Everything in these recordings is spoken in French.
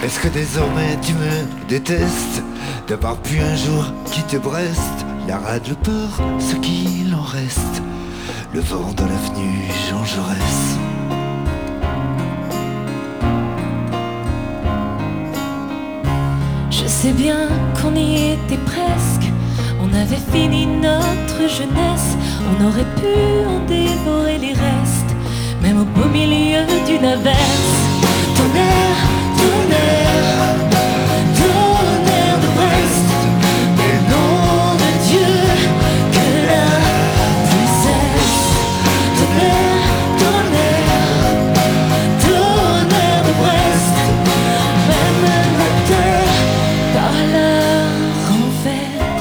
Est-ce que désormais tu me détestes d'avoir pu un jour quitter Brest, la rade, le port, ce qu'il en reste, le vent dans l'avenue Jean Jaurès. Je sais bien qu'on y était presque, on avait fini notre jeunesse, on aurait pu en dévorer les restes, même au beau milieu d'une averse. Tonnerre, tonnerre, tonnerre de Brest, et nom de Dieu que la pluie cesse. Tonnerre, tonnerre, tonnerre de Brest, même la terre par la renverse.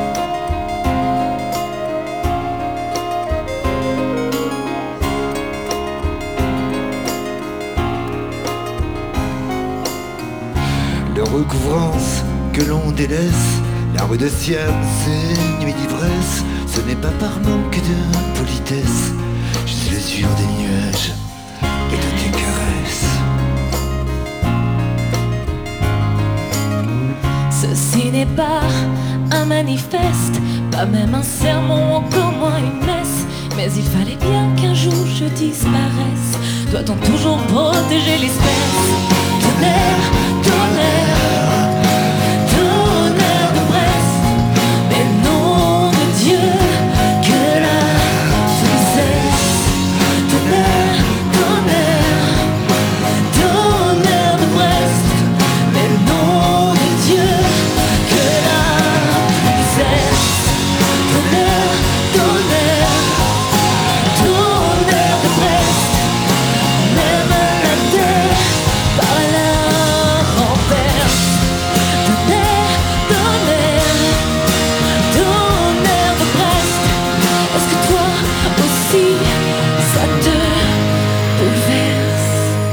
De recouvrance que l'on délaisse, la rue de Siam, ces nuits d'ivresse, ce n'est pas par manque de politesse, je suis l'usure des nuages et de tes caresses. Ceci n'est pas un manifeste, pas même un sermon, encore moins une messe, mais il fallait bien qu'un jour je disparaisse. Doit-on toujours protéger l'espèce? Tonnerre, tonnerre, tonnerre de Brest, mais nom de Dieu que la pluie cesse. Tonnerre, tonnerre, tonnerre de Brest, mais nom de Dieu que la pluie cesse. Tonnerre, tonnerre, tonnerre de Brest, même la terre par la renverse. Tonnerre, tonnerre, tonnerre de Brest, est-ce que toi aussi ça te bouleverse?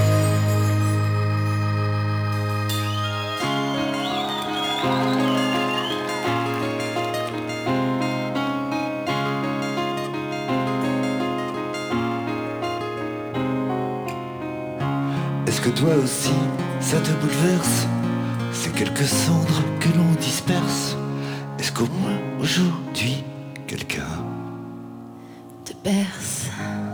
Est-ce que toi aussi ça te bouleverse, ces quelques cendres que l'on disperse? Est-ce qu'au moins aujourd'hui quelqu'un Te berce.